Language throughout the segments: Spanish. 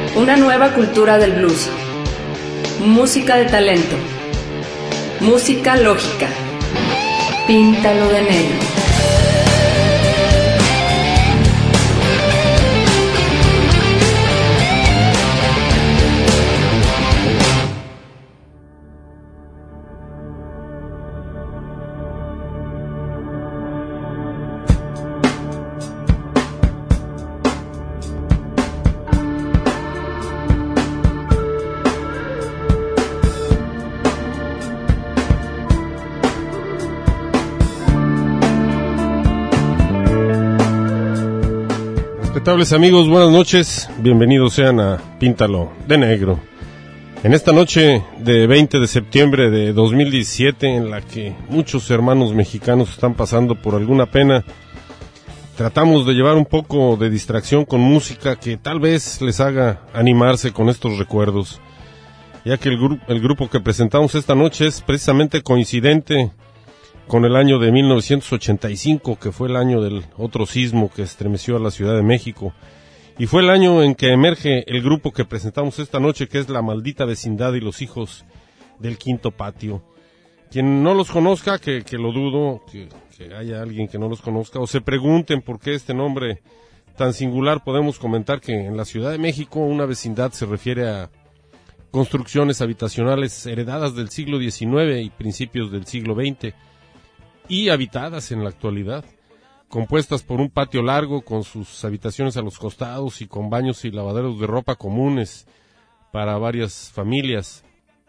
Una nueva cultura del blues. Música de talento. Música lógica. Píntalo de negro. Respetables amigos, buenas noches, bienvenidos sean a Píntalo de Negro. En esta noche de 20 de septiembre de 2017, en la que muchos hermanos mexicanos están pasando por alguna pena, tratamos de llevar un poco de distracción con música que tal vez les haga animarse con estos recuerdos, ya que el grupo que presentamos esta noche es precisamente coincidente con el año de 1985, que fue el año del otro sismo que estremeció a la Ciudad de México, y fue el año en que emerge el grupo que presentamos esta noche, que es La Maldita Vecindad y los Hijos del Quinto Patio. Quien no los conozca, que lo dudo, que haya alguien que no los conozca, o se pregunten por qué este nombre tan singular, podemos comentar que en la Ciudad de México una vecindad se refiere a construcciones habitacionales heredadas del siglo XIX y principios del siglo XX, y habitadas en la actualidad, compuestas por un patio largo con sus habitaciones a los costados y con baños y lavaderos de ropa comunes para varias familias.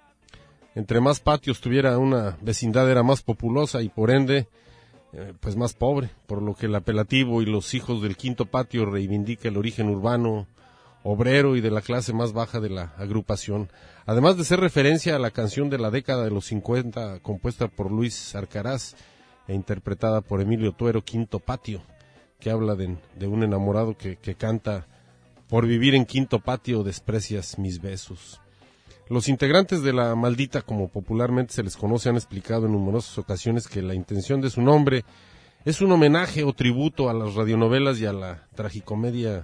Entre más patios tuviera una vecindad era más populosa y por ende pues más pobre, por lo que el apelativo y los hijos del Quinto Patio reivindica el origen urbano, obrero y de la clase más baja de la agrupación, además de ser referencia a la canción de la década de los 50 compuesta por Luis Arcaraz e interpretada por Emilio Tuero, Quinto Patio, que habla de un enamorado que canta: por vivir en Quinto Patio desprecias mis besos. Los integrantes de La Maldita, como popularmente se les conoce, han explicado en numerosas ocasiones que la intención de su nombre es un homenaje o tributo a las radionovelas y a la tragicomedia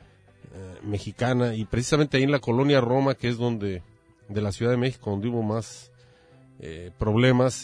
mexicana, y precisamente ahí en la colonia Roma, que es de la Ciudad de México, donde hubo más problemas,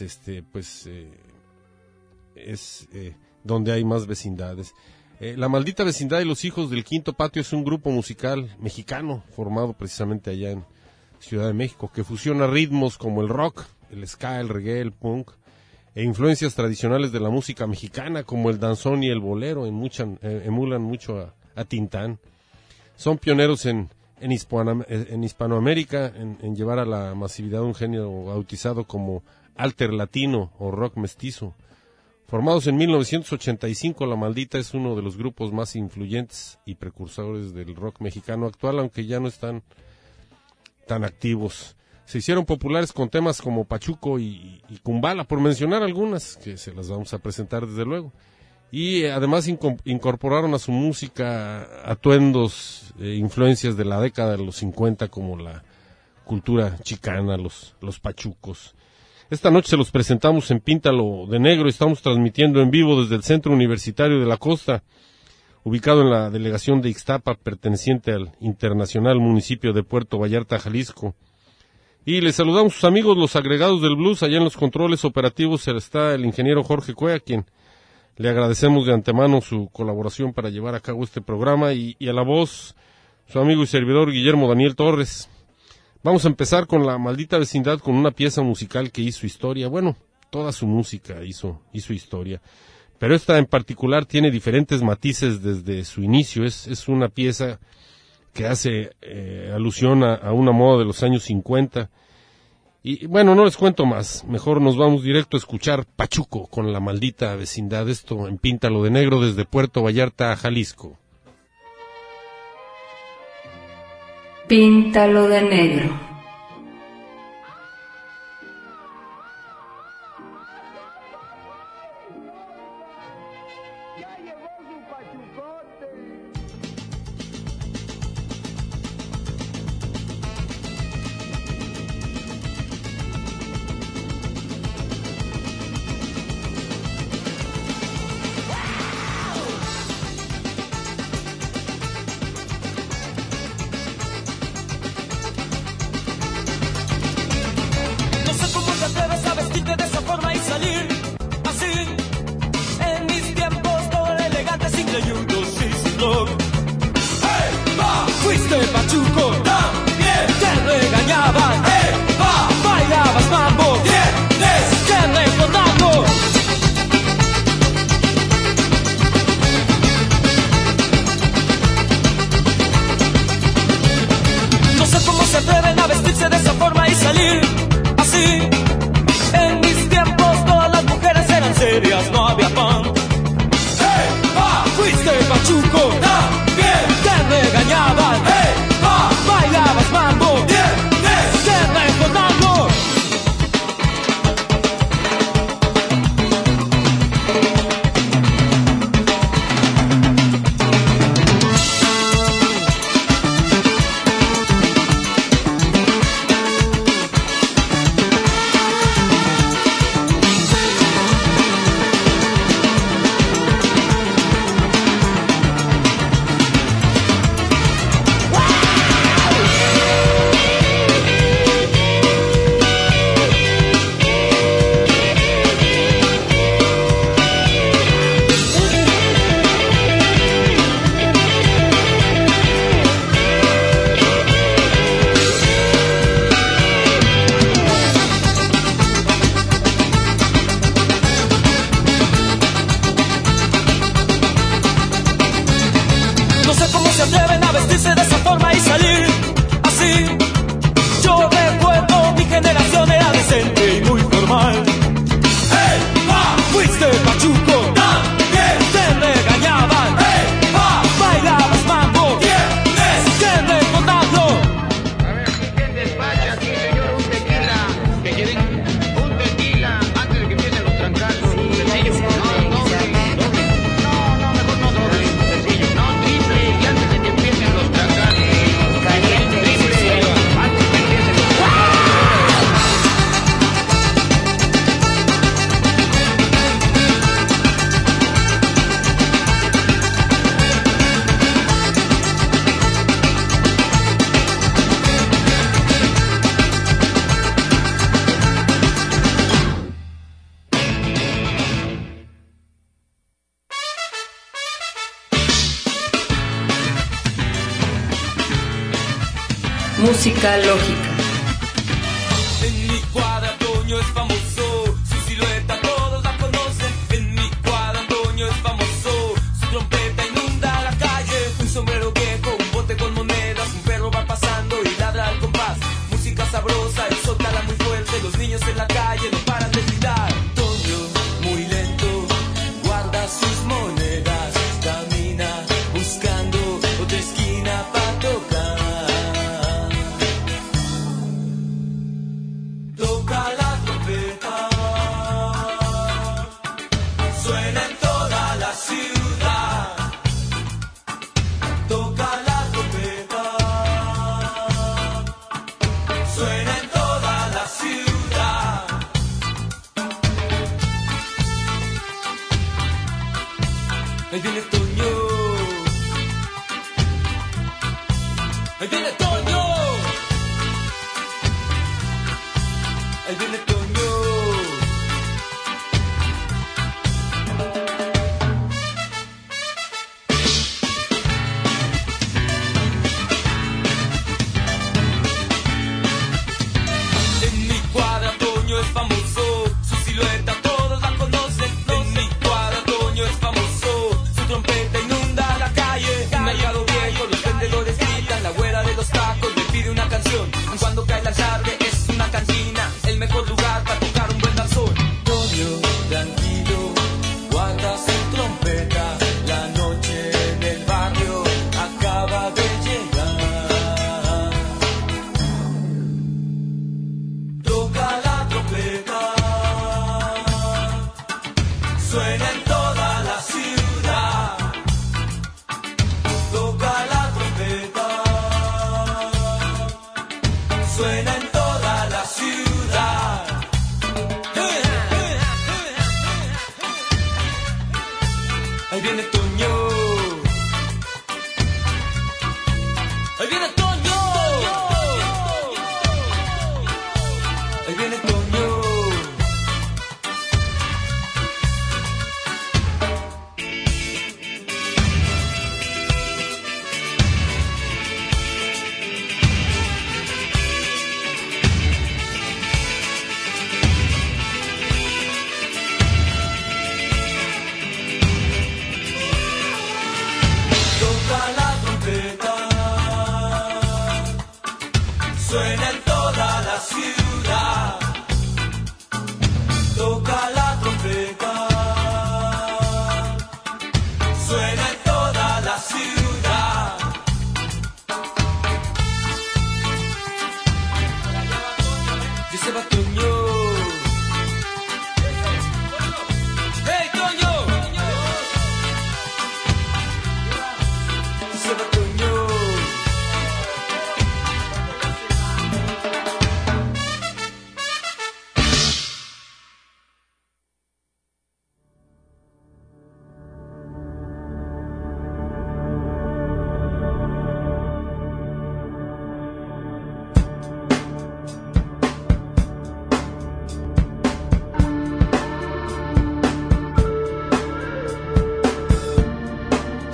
es donde hay más vecindades. La Maldita Vecindad y los Hijos del Quinto Patio es un grupo musical mexicano formado precisamente allá en Ciudad de México, que fusiona ritmos como el rock, el ska, el reggae, el punk, e influencias tradicionales de la música mexicana como el danzón y el bolero. Emulan mucho a Tintán. Son pioneros en Hispanoamérica en llevar a la masividad un género bautizado como alter latino o rock mestizo. Formados en 1985, La Maldita es uno de los grupos más influyentes y precursores del rock mexicano actual, aunque ya no están tan activos. Se hicieron populares con temas como Pachuco y Kumbala, por mencionar algunas, que se las vamos a presentar desde luego. Y además incorporaron a su música atuendos, influencias de la década de los 50, como la cultura chicana, los pachucos. Esta noche se los presentamos en Píntalo de Negro. Estamos transmitiendo en vivo desde el Centro Universitario de la Costa, ubicado en la delegación de Ixtapa, perteneciente al internacional municipio de Puerto Vallarta, Jalisco. Y les saludamos a sus amigos, los agregados del blues. Allá en los controles operativos está el ingeniero Jorge Cuea, quien le agradecemos de antemano su colaboración para llevar a cabo este programa, y a la voz, su amigo y servidor Guillermo Daniel Torres. Vamos a empezar con La Maldita Vecindad, con una pieza musical que hizo historia. Bueno, toda su música hizo historia, pero esta en particular tiene diferentes matices desde su inicio. Es una pieza que hace alusión a una moda de los años 50. Y bueno, no les cuento más, mejor nos vamos directo a escuchar Pachuco con La Maldita Vecindad. Esto en Píntalo de Negro desde Puerto Vallarta, Jalisco. Píntalo de negro. salir así. En mis tiempos todas las mujeres eran serias, no había pan. ¡Hey, pa! Fuiste pachuco, también te regañaban. ¡Hey, pa! Bailabas mambo, tienes que recordarlo. Música lógica. En mi cuadra Antonio es famoso, su silueta todos la conocen. En mi cuadra Antonio es famoso, su trompeta inunda la calle. Un sombrero viejo, un bote con monedas, un perro va pasando y ladra al compás. Música sabrosa, el sol cala muy fuerte, los niños en la calle no paran de gritar. Antonio, muy lento, guarda sus monedas, camina buscando otra esquina para tocar. Ahí viene Toño. Ahí viene Toño. Ahí viene Toño. En mi cuadra Toño es famoso, su silueta todos la conocen. En mi cuadra Toño es famoso, trompeta inunda la calle. Mercado viejo, los vendedores gritan, la güera de los tacos le pide una canción. Cuando cae la tarde es una cantina, el mejor lugar para tocar un buen danzón. Toño, tranquilo, guarda su trompeta, la noche en el barrio acaba de llegar. Toca la trompeta, suena en toda la ciudad. Suena en toda la ciudad. Ahí viene Toño. Ahí viene Toño. Ahí viene Toño. Suena en toda la ciudad.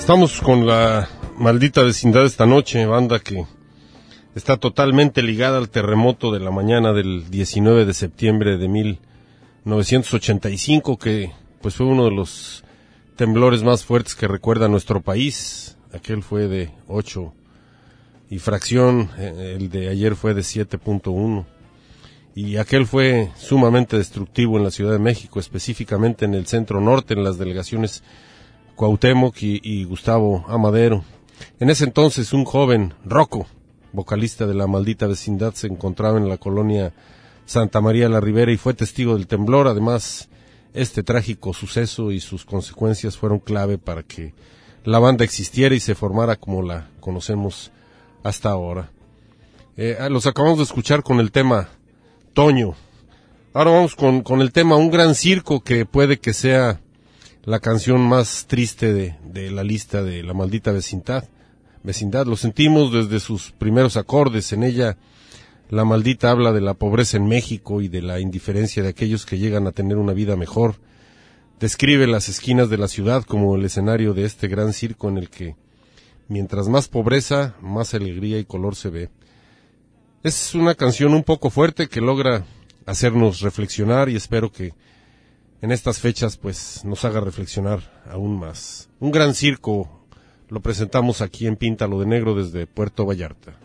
Estamos con la maldita vecindad esta noche, banda que está totalmente ligada al terremoto de la mañana del 19 de septiembre de 1985, que pues fue uno de los temblores más fuertes que recuerda nuestro país. Aquel fue de 8 y fracción, el de ayer fue de 7.1. Y aquel fue sumamente destructivo en la Ciudad de México, específicamente en el centro norte, en las delegaciones Cuauhtémoc y Gustavo Amadero. En ese entonces un joven, Rocco, vocalista de la maldita vecindad, se encontraba en la colonia Santa María la Ribera y fue testigo del temblor. Además, este trágico suceso y sus consecuencias fueron clave para que la banda existiera y se formara como la conocemos hasta ahora. Los acabamos de escuchar con el tema Toño. Ahora vamos con el tema Un Gran Circo, que puede que sea la canción más triste de la lista de la maldita vecindad. Lo sentimos desde sus primeros acordes. En ella, la maldita habla de la pobreza en México y de la indiferencia de aquellos que llegan a tener una vida mejor. Describe las esquinas de la ciudad como el escenario de este gran circo en el que, mientras más pobreza, más alegría y color se ve. Es una canción un poco fuerte que logra hacernos reflexionar y espero que en estas fechas pues nos haga reflexionar aún más. Un Gran Circo lo presentamos aquí en Píntalo de Negro desde Puerto Vallarta.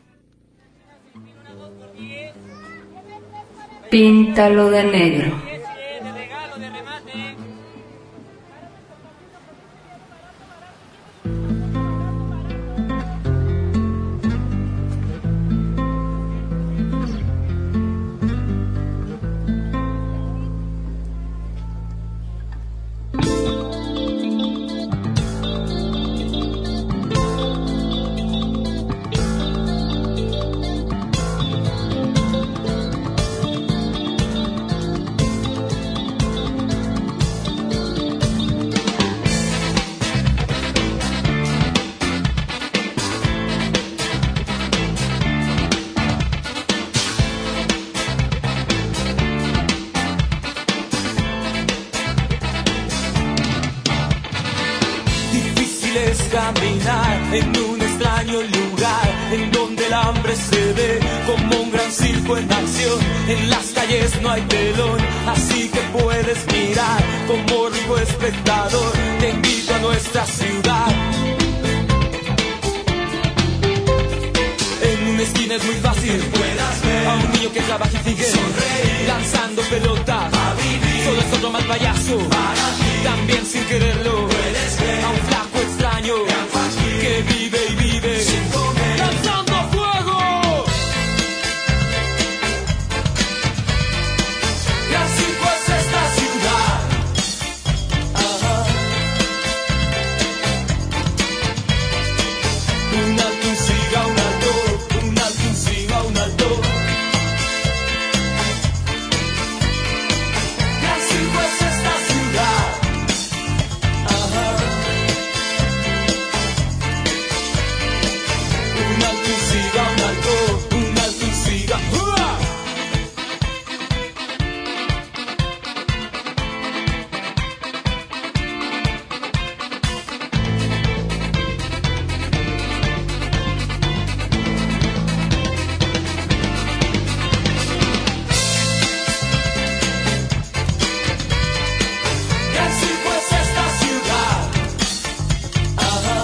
Píntalo de negro. Caminar en un extraño lugar en donde el hambre se ve como un gran circo en acción. En las calles no hay telón, así que puedes mirar como rico espectador. Te invito a nuestra ciudad. En una esquina es muy fácil puedas ver a un niño que trabaja y sigue sonreír, lanzando pelotas a vivir. Solo es otro mal payaso para ti. También sin quererlo puedes ver a un flaco extraño que vive y vive sin comer, lanzando fuego. Y así pues esta ciudad. Ajá. Un alto, un siga, un alto. Un alto, un siga, un alto. Y así pues esta ciudad. Ajá. Un alto, un siga, un alto. Un alto, un siga. ¡Uah! Y así pues esta ciudad. Ajá.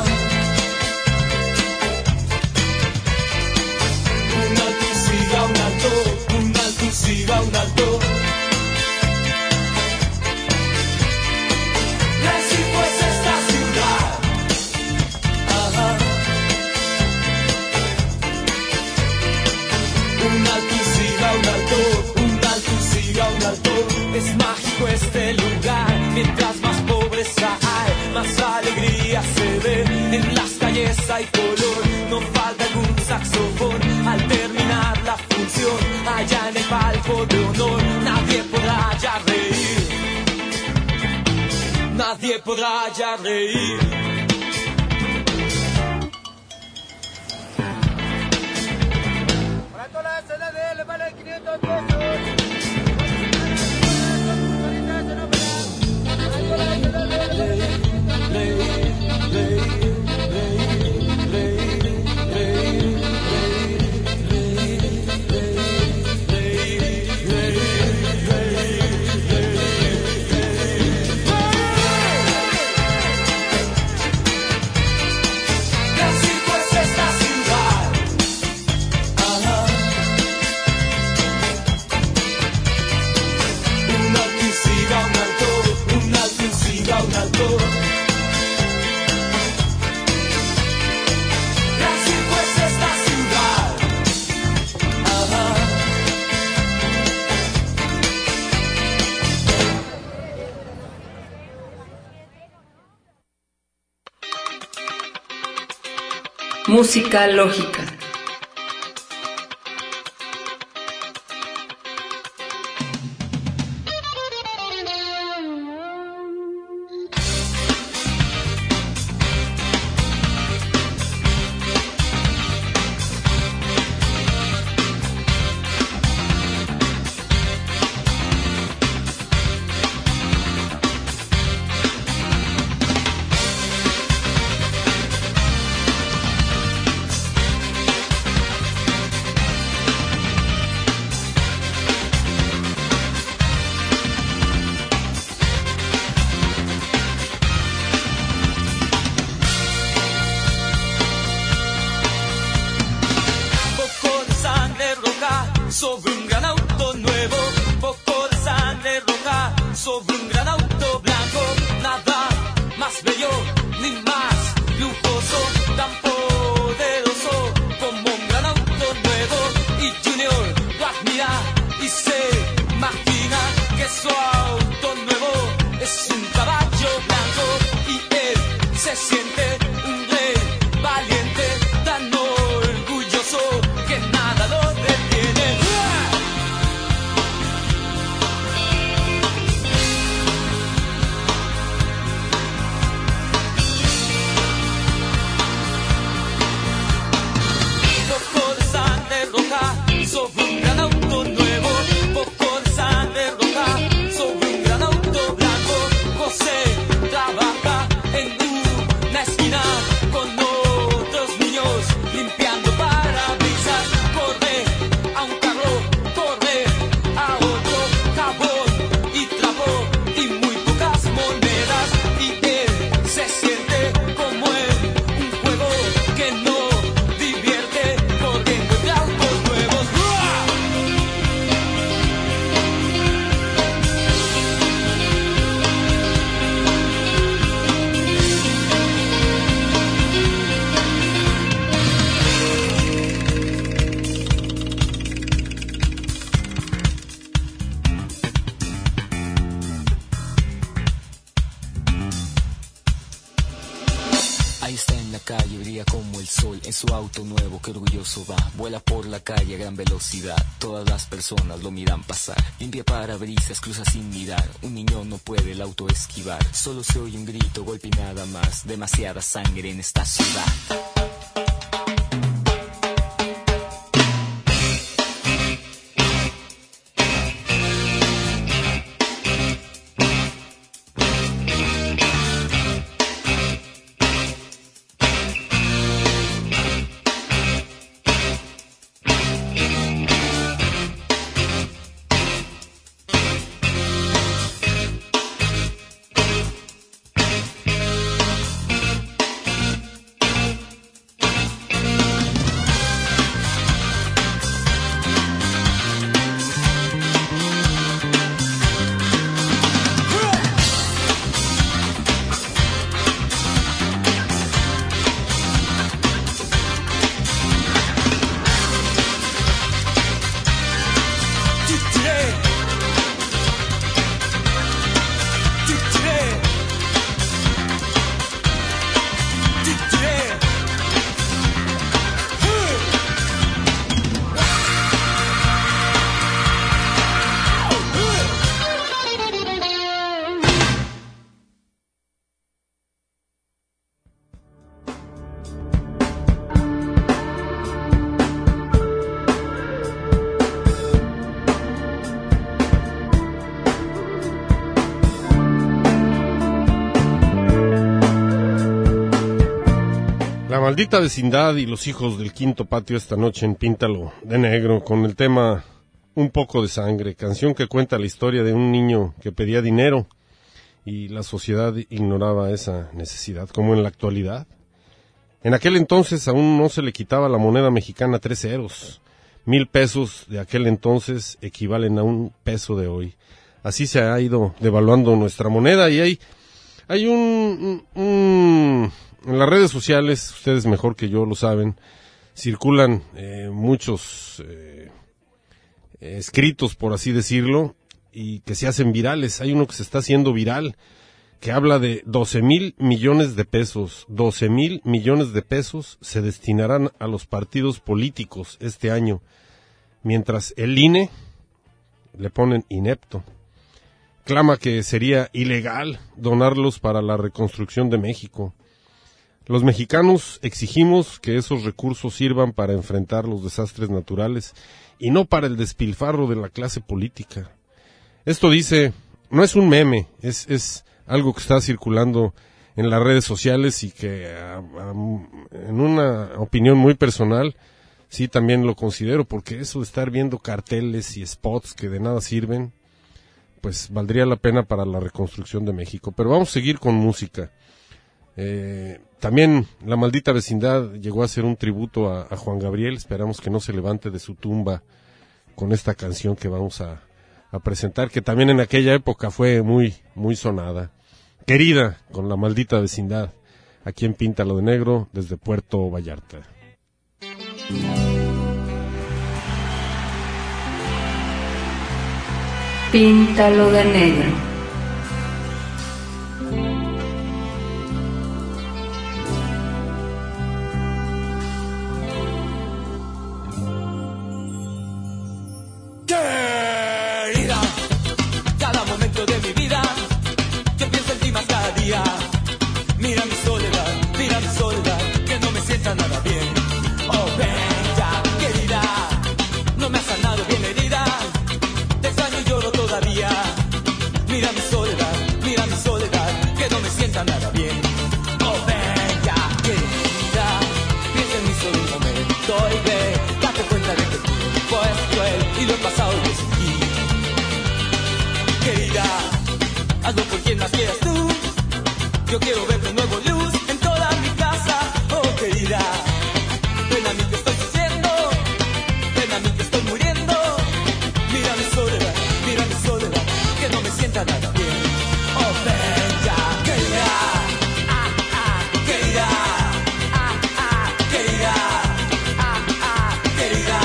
Un alto, un siga, un alto. Un alto, un siga, un alto. Y así pues esta ciudad. Ajá. Un alto, un siga, un alto. Un alto, un siga, un alto. Es mágico este lugar. Mientras más pobreza hay, más alegría se ve. En las calles hay color, no falta algún saxofón. Al terminar la función, allá en el palco de honor, nadie podrá ya reír. Nadie podrá ya reír. Para toda la SLD le vale 500 pesos. Para toda la SLD le vale 500 pesos. Música lógica. Sobre un gran auto nuevo, poco de sangre roja, sobre un gran auto blanco, nada más bello ni más lujoso, tan poderoso como un gran auto nuevo. Y Junior lo admira y se imagina que su auto nuevo es un caballo blanco y él se siente un rey valiente, tan orgulloso que nada lo detiene. Sobre un gran auto nuevo, poco de sangre roja, sobre un gran auto blanco. José trabaja en una esquina con otros niños limpiando parabrisas. Corre a un carro, corre a otro, jabón y trapo y muy pocas monedas. Y él se siente como en un juego que no divierte, corriendo de autos nuevos. Ahí está en la calle, brilla como el sol en su auto nuevo, que orgulloso va. Vuela por la calle a gran velocidad, todas las personas lo miran pasar. Limpia parabrisas, cruza sin mirar, un niño no puede el auto esquivar. Solo se oye un grito, golpe y nada más, demasiada sangre en esta ciudad. La maldita vecindad y los hijos del quinto patio esta noche en Píntalo de Negro con el tema Un poco de sangre, canción que cuenta la historia de un niño que pedía dinero y la sociedad ignoraba esa necesidad, como en la actualidad. En aquel entonces aún no se le quitaba la moneda mexicana 3 ceros. 1,000 pesos de aquel entonces equivalen a $1 de hoy. Así se ha ido devaluando nuestra moneda y hay en las redes sociales, ustedes mejor que yo lo saben, circulan muchos escritos, por así decirlo, y que se hacen virales. Hay uno que se está haciendo viral, que habla de 12,000 millones de pesos. 12,000 millones de pesos se destinarán a los partidos políticos este año, mientras el INE le ponen inepto. Clama que sería ilegal donarlos para la reconstrucción de México. Los mexicanos exigimos que esos recursos sirvan para enfrentar los desastres naturales y no para el despilfarro de la clase política. Esto dice, no es un meme, es algo que está circulando en las redes sociales y que en una opinión muy personal sí también lo considero, porque eso de estar viendo carteles y spots que de nada sirven, pues valdría la pena para la reconstrucción de México. Pero vamos a seguir con música. También La Maldita Vecindad llegó a hacer un tributo a Juan Gabriel. Esperamos que no se levante de su tumba con esta canción que vamos a presentar, que también en aquella época fue muy, muy sonada. Querida, con La Maldita Vecindad, aquí en Píntalo de Negro, desde Puerto Vallarta. Píntalo de negro. Querida, cada momento de mi vida, yo pienso en ti más cada día. Mira mi soledad, que no me sienta nada bien. Oh, bella, querida, no me has sanado bien herida. Te extraño y lloro todavía. Mira mi soledad, que no me sienta nada bien. Oh, bella, querida, piensa en mí solo un momento y ve, date cuenta de que el tiempo es cruel y lo he pasado yo sin ti. Querida, hazlo por quien más quieras tú. Yo quiero ver de nuevo luz en toda mi casa. Oh, querida, ven a mí que estoy sufriendo, ven a mí que estoy muriendo. Mira mi soledad, que no me sienta nada bien. Oh, bella, querida, querida, querida, querida.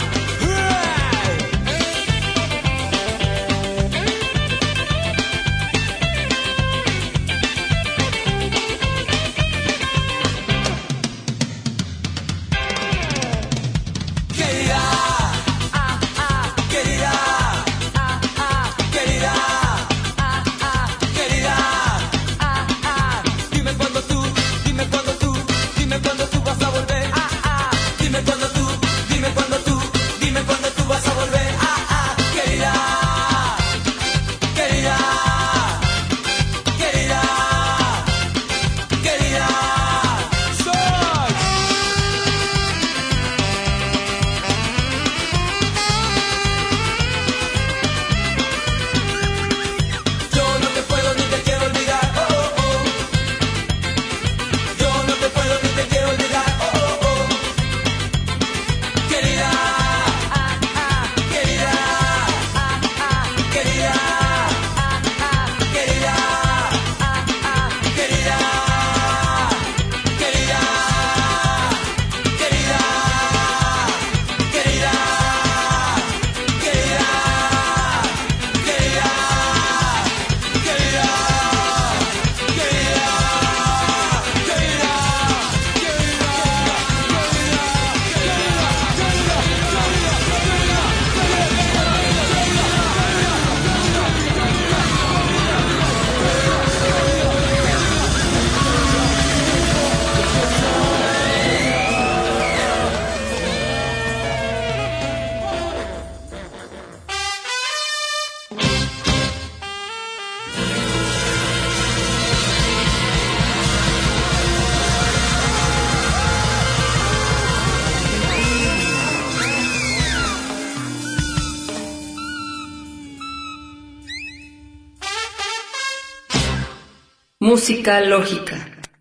Música lógica.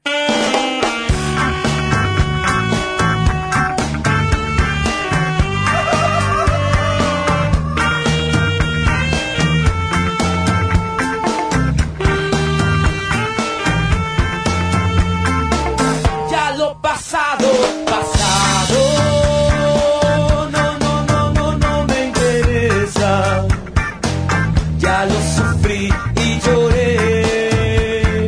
Ya lo pasado, pasado, no me interesa. Ya lo sufrí y lloré.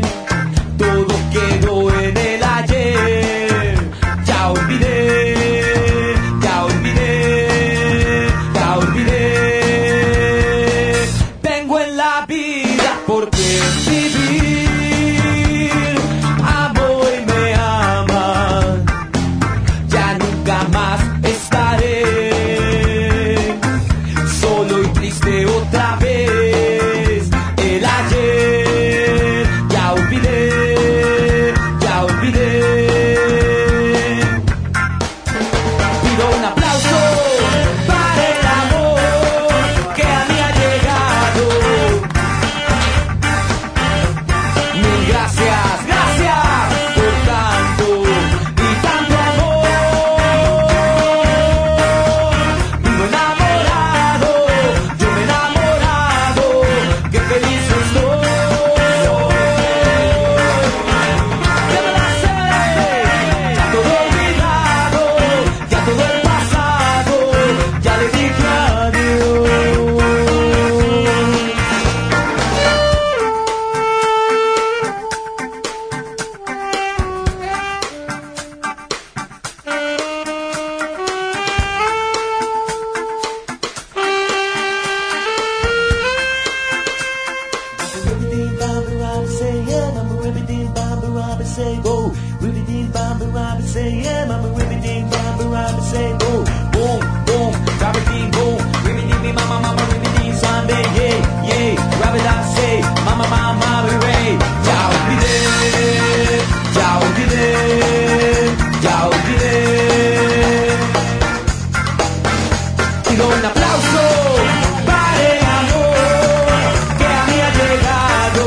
pido un aplauso para el amor que a mí ha llegado.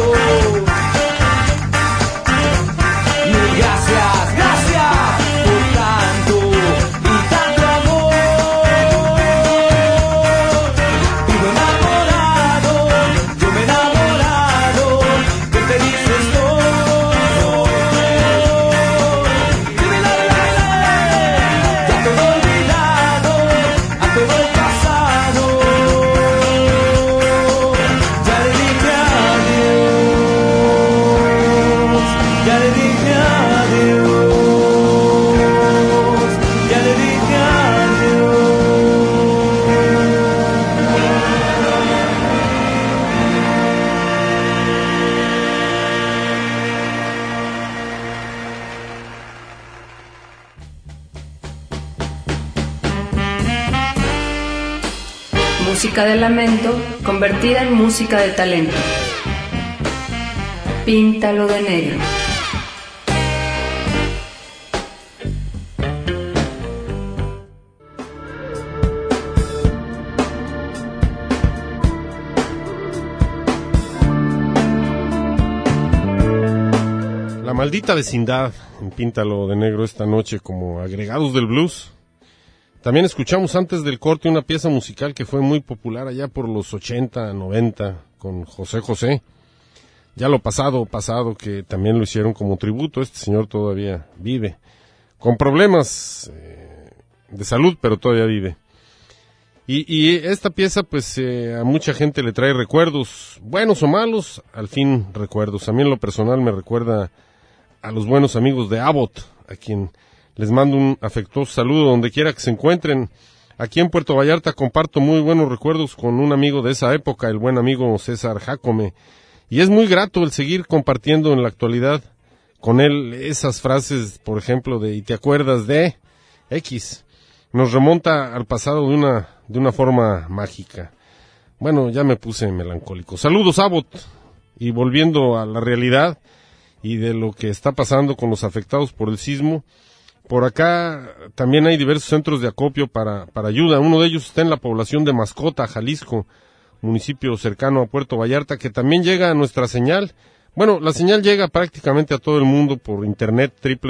Mil gracias, gracias por tanto y tanto amor. Vivo enamorado, yo me he enamorado, qué feliz estoy. Ya todo olvidado, a todo el pasado. Ya le dije adiós, ya le dije adiós, ya le dije adiós. Música de lamento convertida en música de talento. Píntalo de negro. La maldita vecindad en Píntalo de negro esta noche como agregados del blues. También escuchamos antes del corte una pieza musical que fue muy popular allá por los 80, 90 con José José. Ya lo pasado, que también lo hicieron como tributo. Este señor todavía vive, con problemas de salud, pero todavía vive. Y esta pieza pues a mucha gente le trae recuerdos, buenos o malos, al fin recuerdos. A mí en lo personal me recuerda a los buenos amigos de Abbott, a quien les mando un afectuoso saludo donde quiera que se encuentren. Aquí en Puerto Vallarta comparto muy buenos recuerdos con un amigo de esa época, el buen amigo César Jácome. Y es muy grato el seguir compartiendo en la actualidad con él esas frases, por ejemplo, de "¿y te acuerdas de X?". Nos remonta al pasado de una forma mágica. Bueno, ya me puse melancólico. Saludos, Abbott. Y volviendo a la realidad y de lo que está pasando con los afectados por el sismo, por acá también hay diversos centros de acopio para ayuda. Uno de ellos está en la población de Mascota, Jalisco, municipio cercano a Puerto Vallarta, que también llega a nuestra señal. Bueno, la señal llega prácticamente a todo el mundo por internet,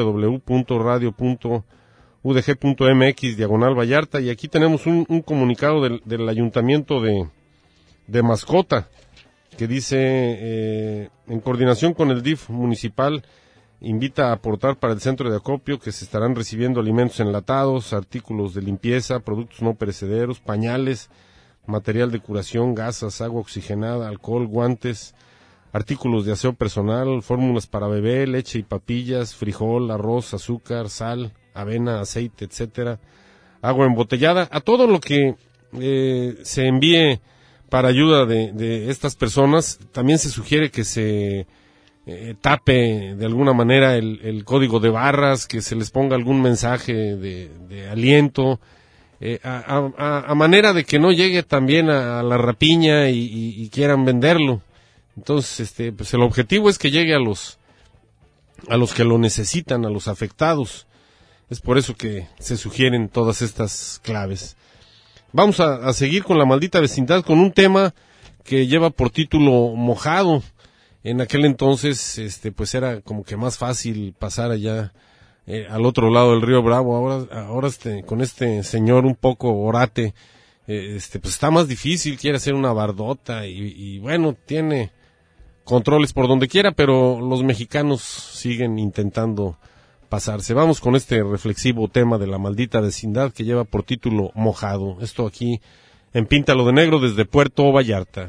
www.radio.udg.mx/Vallarta, y aquí tenemos un comunicado del ayuntamiento de Mascota, que dice, en coordinación con el DIF municipal, invita a aportar para el centro de acopio, que se estarán recibiendo alimentos enlatados, artículos de limpieza, productos no perecederos, pañales, material de curación, gasas, agua oxigenada, alcohol, guantes, artículos de aseo personal, fórmulas para bebé, leche y papillas, frijol, arroz, azúcar, sal, avena, aceite, etcétera, agua embotellada, a todo lo que se envíe para ayuda de estas personas. También se sugiere que se tape de alguna manera el código de barras, que se les ponga algún mensaje de aliento, a manera de que no llegue también a la rapiña y quieran venderlo. Entonces, pues el objetivo es que llegue a los que lo necesitan, a los afectados. Es por eso que se sugieren todas estas claves. Vamos a seguir con la maldita vecindad, con un tema que lleva por título Mojado. En aquel entonces, pues era como que más fácil pasar allá al otro lado del río Bravo. Ahora con este señor un poco orate, pues está más difícil, quiere hacer una bardota y bueno, tiene controles por donde quiera, pero los mexicanos siguen intentando pasarse. Vamos con este reflexivo tema de la maldita vecindad que lleva por título Mojado. Esto aquí en Píntalo de Negro desde Puerto Vallarta.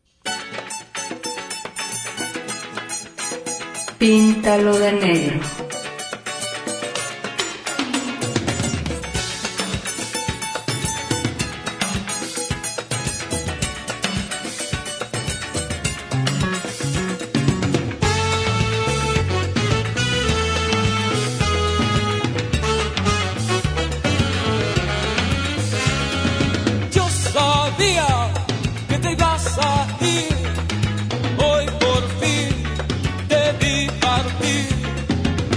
Píntalo de negro. Yo sabía que te ibas a ir, hoy por fin te vi partir.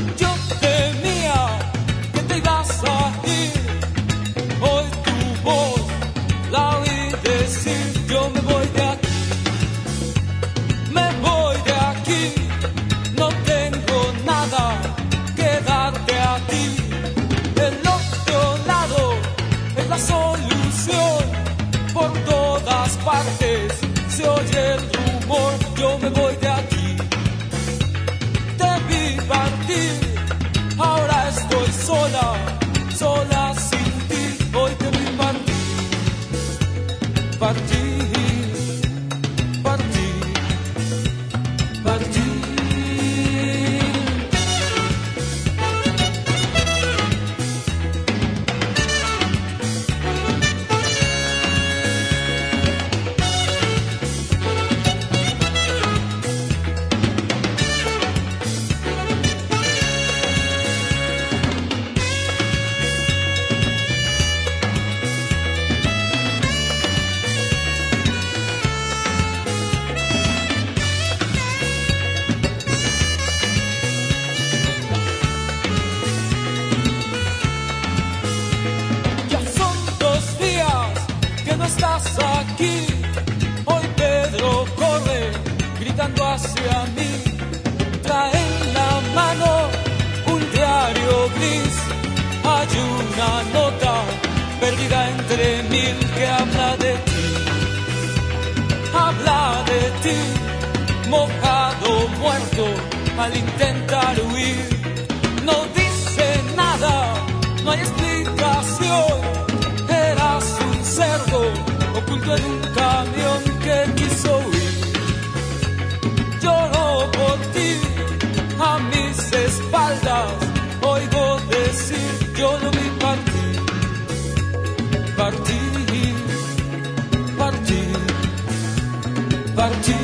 la solución. Por todas partes se oye el rumor, yo me voy de aquí. Te vi partir, ahora estoy sola, sola sin ti. Hoy te vi partir, partir, partir, partir. Aquí, hoy Pedro corre gritando hacia mí, trae en la mano un diario gris, hay una nota perdida entre mil que habla de ti, mojado, muerto al intentar huir, no dice nada, no hay explicación, eras un cerdo oculto en un camión que quiso huir. Lloro por ti, a mis espaldas oigo decir, yo lo vi partir, partir, partir, partir.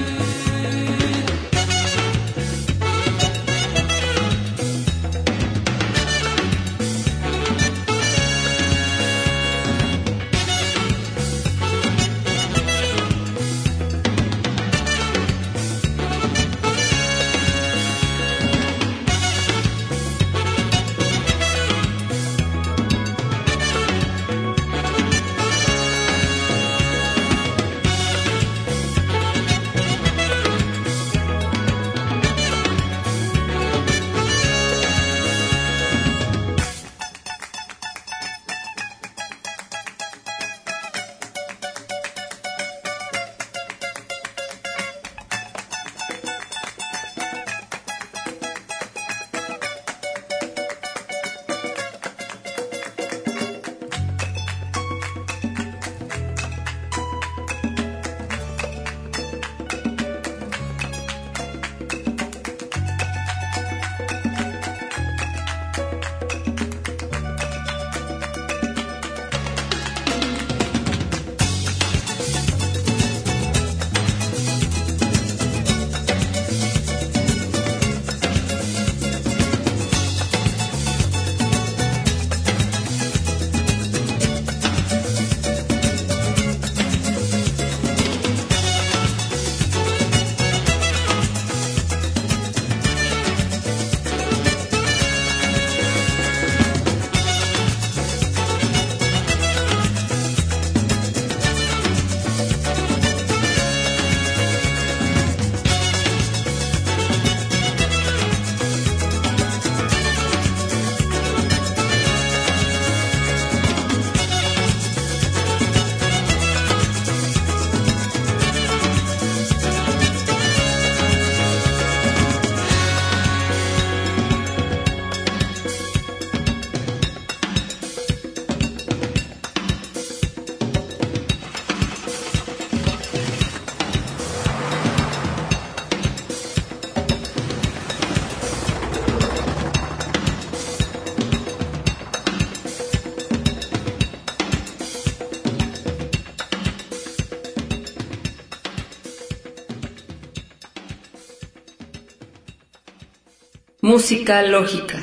Música lógica.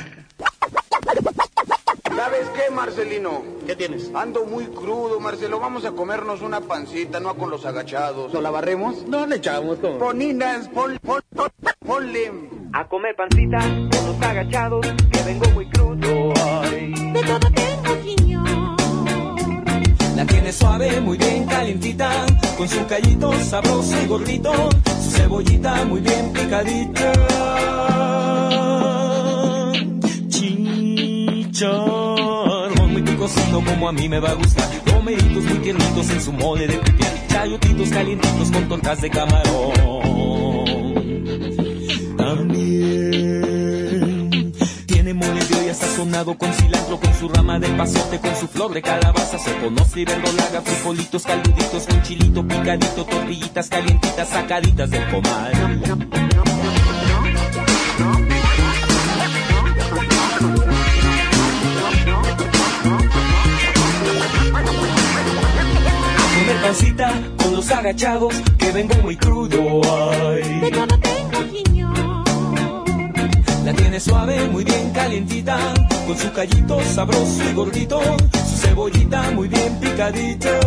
¿Sabes qué, Marcelino? ¿Qué tienes? Ando muy crudo, Marcelo. Vamos a comernos una pancita, no con los agachados. ¿No la barremos? No le echamos todo. Poninas, ponle. A comer pancita con los agachados, que vengo muy crudo. Ay. De todo tengo, señor. La tiene suave, muy bien calientita, con su callito sabroso y gordito, su cebollita muy bien picadita. Chicharrón muy pico picosito como a mí me va a gustar. Romeritos muy tiernitos en su mole de pipián. Chayotitos calientitos con tortas de camarón. También tiene mole de olla sazonado con cilantro, con su rama de pasote, con su flor de calabaza. Se conoce y verdolaga, frijolitos caluditos con chilito picadito, tortillitas calientitas sacaditas del comal. Comer pancita con los agachados, que vengo muy crudo, ay. De todo tengo guiñón. La tiene suave, muy bien calientita, con su callito sabroso y gordito, su cebollita muy bien picadita.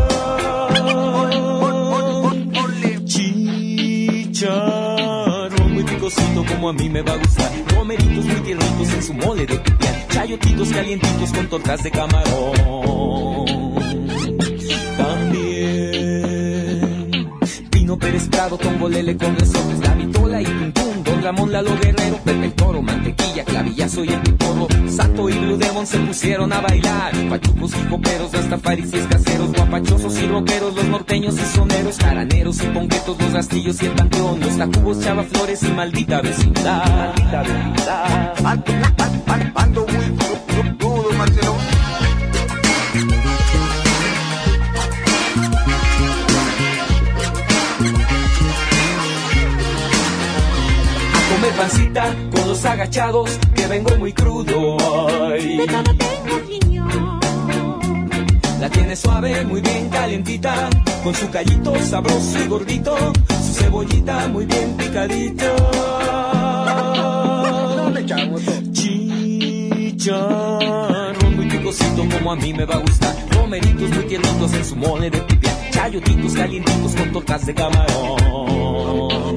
Chicharrón muy picosito como a mí me va a gustar. Romeritos muy tiernitos en su mole de pipián. Chayotitos calientitos con tortas de camarón. También Pino Pérez Prado, Tongolele con resortes, la vitola y Tuntún, Don Ramón Lalo Guerrero, Pepe el Toro, mantequilla, clavillazo y el piporro, Sato y Blue Demon se pusieron a bailar. Pachucos y coperos, rastafaris y caseros, guapachosos y rockeros, los norteños y soneros, jaraneros y ponquetos, los rastillos y el panteón, los tacubos, chavaflores y maldita vecindad. Maldita vecindad. Ando muy crudo, Marcelo. Comer pancita con los agachados, que vengo muy crudo, ay. De todo tengo guiñón. La tiene suave, muy bien calientita, con su callito sabroso y gordito, su cebollita muy bien picadita. No le echamos todo. Chicharrón muy picosito como a mí me va a gustar. Romeritos muy tiernitos en su mole de pipián. Chayotitos calientitos con tortas de camarón.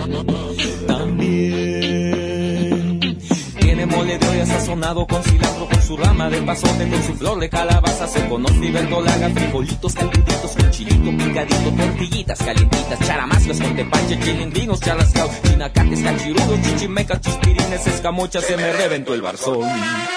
También tiene mole de olla sazonado con cilantro, con su rama de pasote, con su flor de calabaza. Se conoce y verdolaga, frijolitos calentitos con chilito picadito, tortillitas calientitas, charamascas con tepache, chilindrinos charrascados, chinacates cachirudos, chichimecas, chispirines, escamochas. Se me reventó el barzón.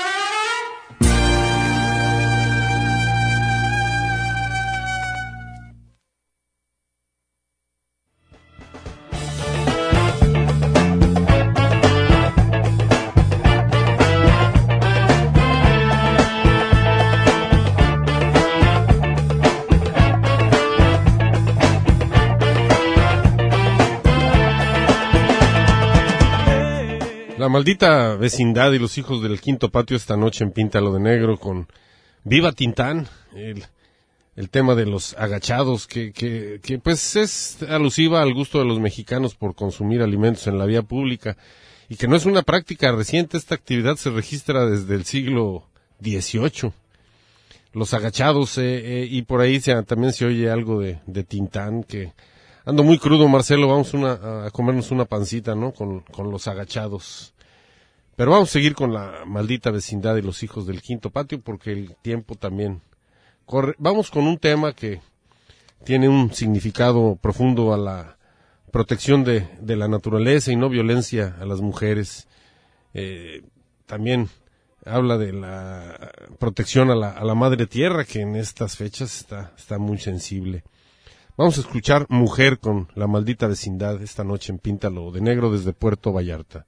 La maldita vecindad y los hijos del quinto patio esta noche en Píntalo de Negro con Viva Tintán, el tema de los agachados que pues es alusiva al gusto de los mexicanos por consumir alimentos en la vía pública y que no es una práctica reciente. Esta actividad se registra desde el siglo XVIII. Los agachados y por ahí también se oye algo de Tintán. Que ando muy crudo, Marcelo, vamos a comernos una pancita, ¿no? Con los agachados. Pero vamos a seguir con la maldita vecindad y los hijos del quinto patio porque el tiempo también corre. Vamos con un tema que tiene un significado profundo a la protección de la naturaleza y no violencia a las mujeres. También habla de la protección a la madre tierra, que en estas fechas está muy sensible. Vamos a escuchar Mujer con la maldita vecindad esta noche en Píntalo de Negro desde Puerto Vallarta.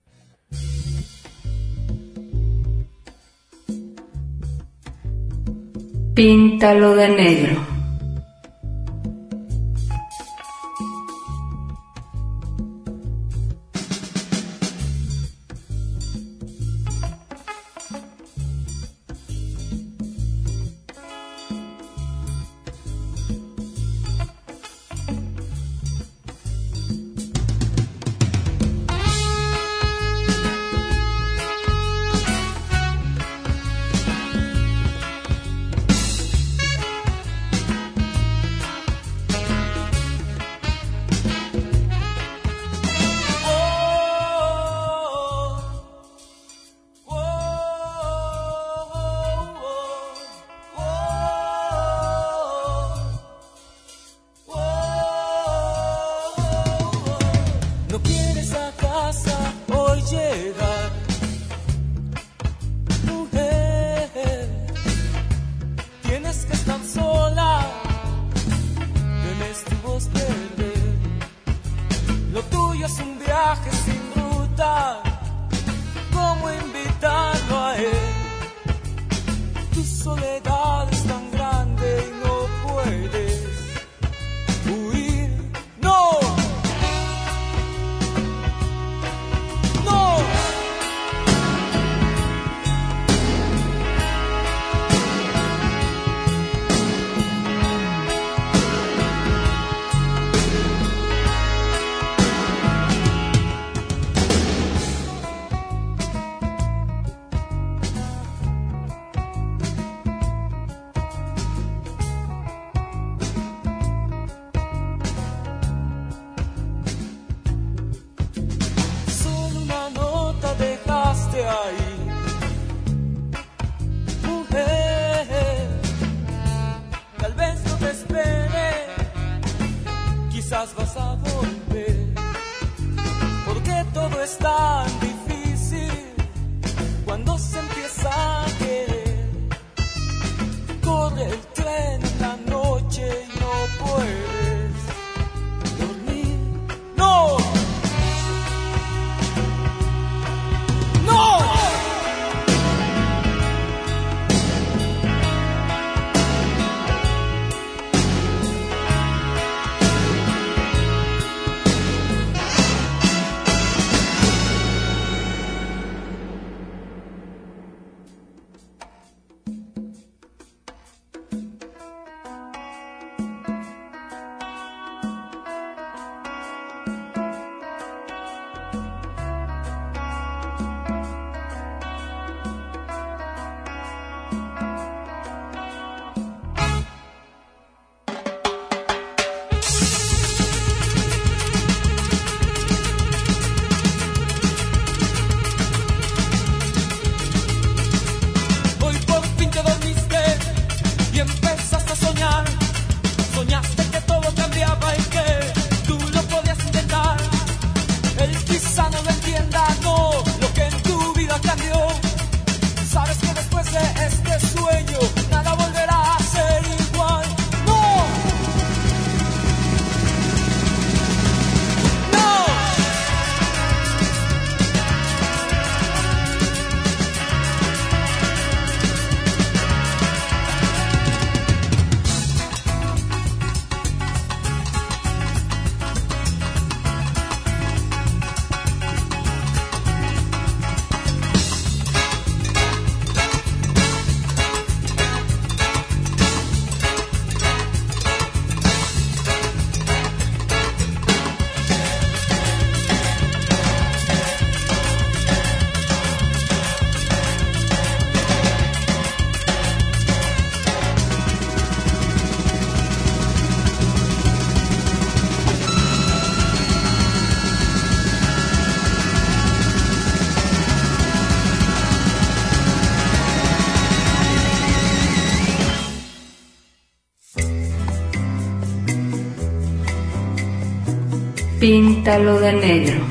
Píntalo de negro. nunca vas a volver, porque todo es tan difícil cuando se empieza a querer. Corre el tren en la noche y no puedes dormir. ¡No! ¡No! Píntalo de negro.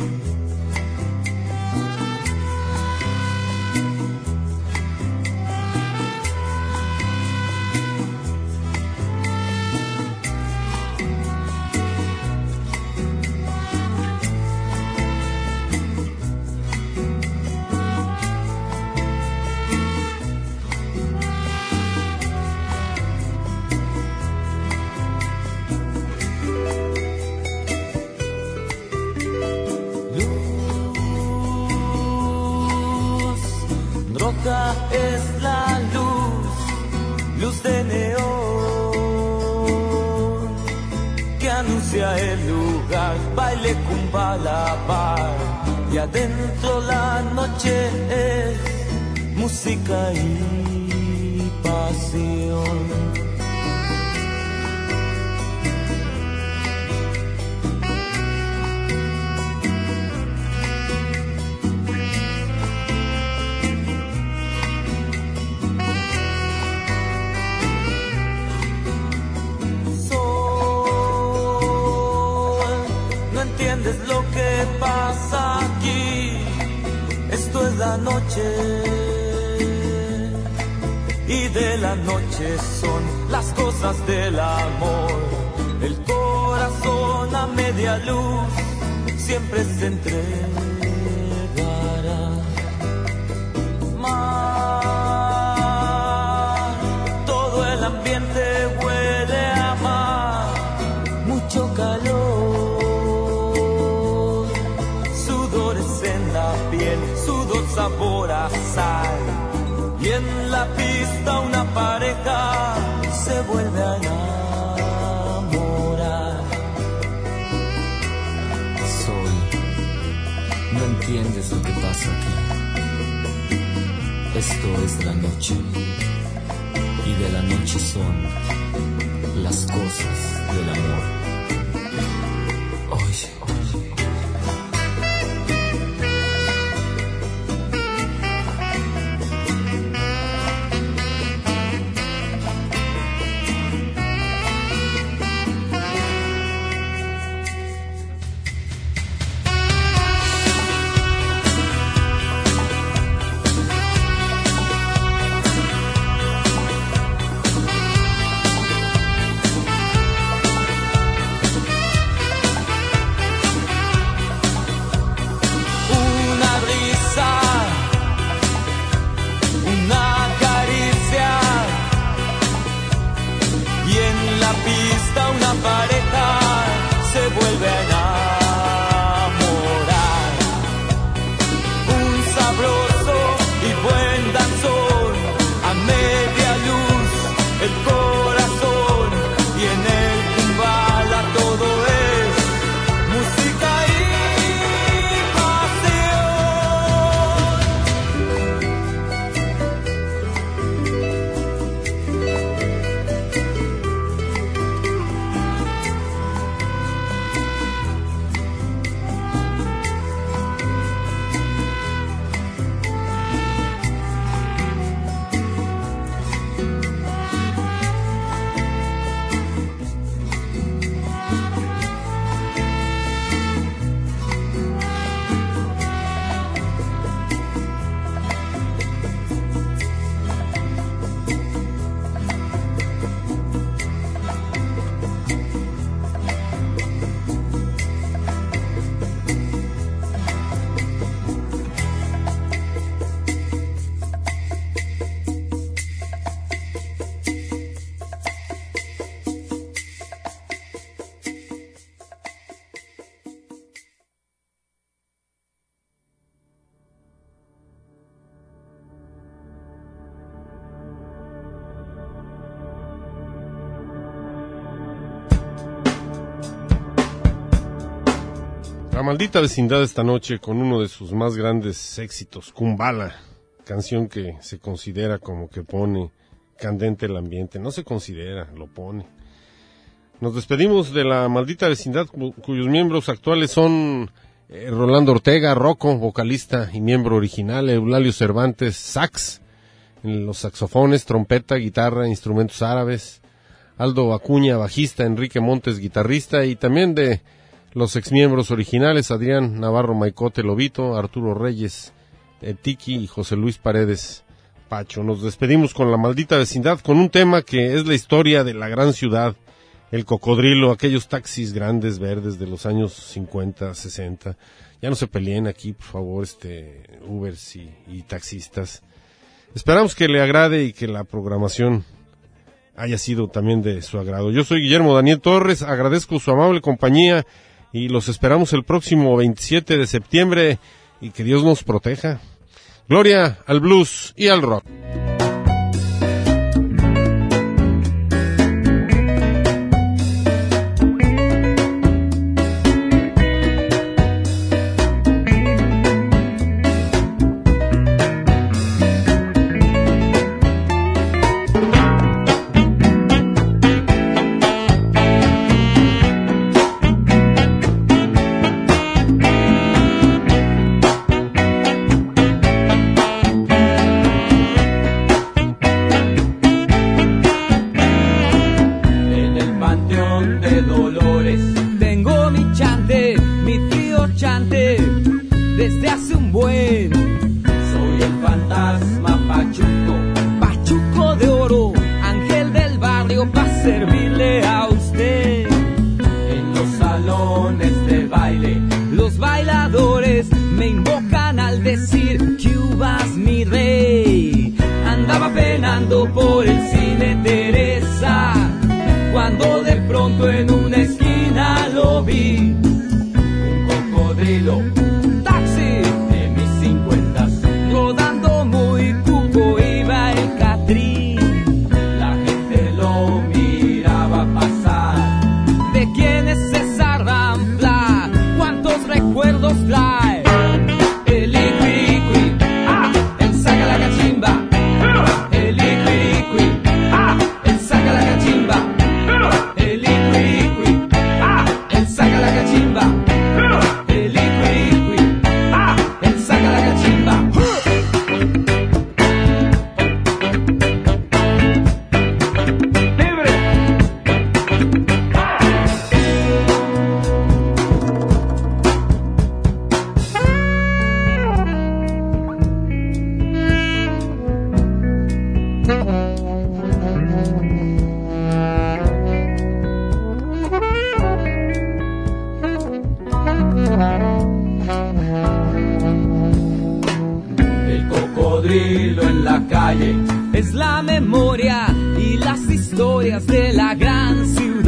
Es la luz de neón que anuncia el lugar, baile cumba la par, y adentro la noche es música y pasión. ¿Entiendes lo que pasa aquí? Esto es la noche, y de la noche son las cosas del amor. El corazón a media luz siempre se entregará. Mar, todo el ambiente huele a mar, mucho calor. Sabor a sal, y en la pista una pareja se vuelve a enamorar. Sol, no entiendes lo que pasa aquí. Esto es la noche, y de la noche son las cosas del amor. Oye. pista una pareja se vuelve a enamorar. Un sabroso y buen danzón, a media luz el corazón, y en el Kumbala todo es música y La maldita vecindad esta noche con uno de sus más grandes éxitos, Kumbala, canción que se considera como que pone candente el ambiente. No se considera, lo pone. Nos despedimos de la maldita vecindad, cuyos miembros actuales son Rolando Ortega, Rocco, vocalista y miembro original, Eulalio Cervantes, sax, en los saxofones, trompeta, guitarra, instrumentos árabes, Aldo Acuña, bajista, Enrique Montes, guitarrista, y también de los exmiembros originales, Adrián Navarro Maicote Lobito, Arturo Reyes Tiki y José Luis Paredes Pacho. Nos despedimos con la maldita vecindad, con un tema que es la historia de la gran ciudad, el Cocodrilo, aquellos taxis grandes verdes de los años 50, 60. Ya no se peleen aquí, por favor, Ubers y taxistas. Esperamos que le agrade y que la programación haya sido también de su agrado. Yo soy Guillermo Daniel Torres, agradezco su amable compañía y los esperamos el próximo 27 de septiembre y que Dios nos proteja. Gloria al blues y al rock. Por el cine Teresa, cuando de pronto en una esquina lo vi, un cocodrilo, un taxi de mis 50, rodando muy cuco iba el Catrín, la gente lo miraba pasar. ¿De quién es esa rampla? ¿Cuántos recuerdos trae? El Iquiriqui, el saca la cachimba. En la calle es la memoria y las historias de la gran ciudad.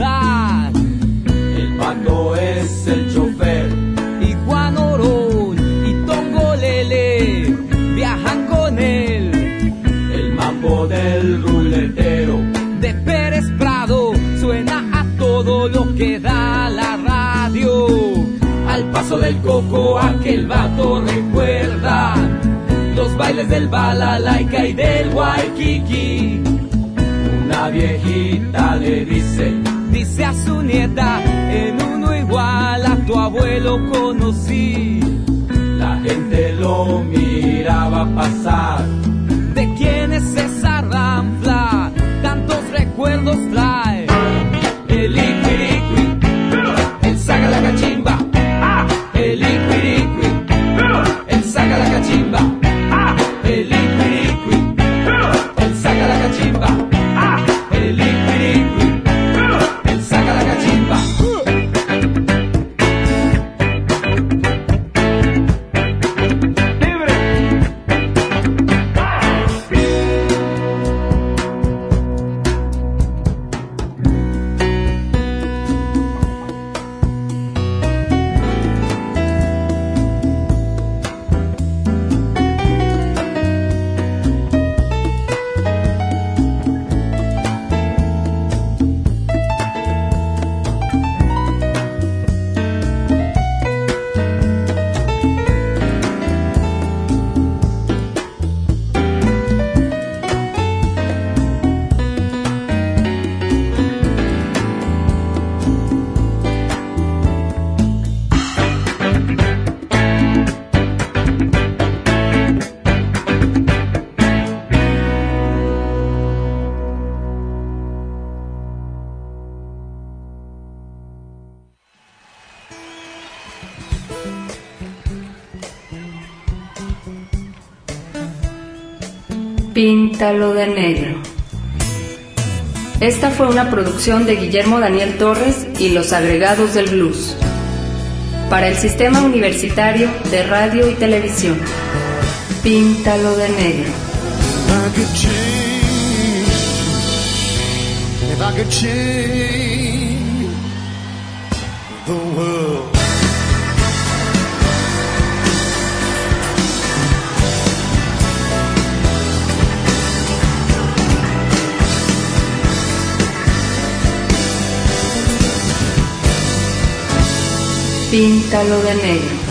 todo lo que da la radio. Al paso del coco aquel vato recuerda los bailes del balalaika y del waikiki. Una viejita le dice a su nieta, en uno igual a tu abuelo conocí. La gente lo miraba pasar. ¿De quién es esa ranfla? Tantos recuerdos trae. El Iquiriqui, el saca la cachimba. El Iquiriqui, el saca la cachimba. El Iquiriqui, el saca la cachimba. El Iquiriqui, el saca la cachimba. Píntalo de negro. Esta fue una producción de Guillermo Daniel Torres y los agregados del blues para el Sistema Universitario de Radio y Televisión. Píntalo de negro. If I could change the world. Píntalo de negro.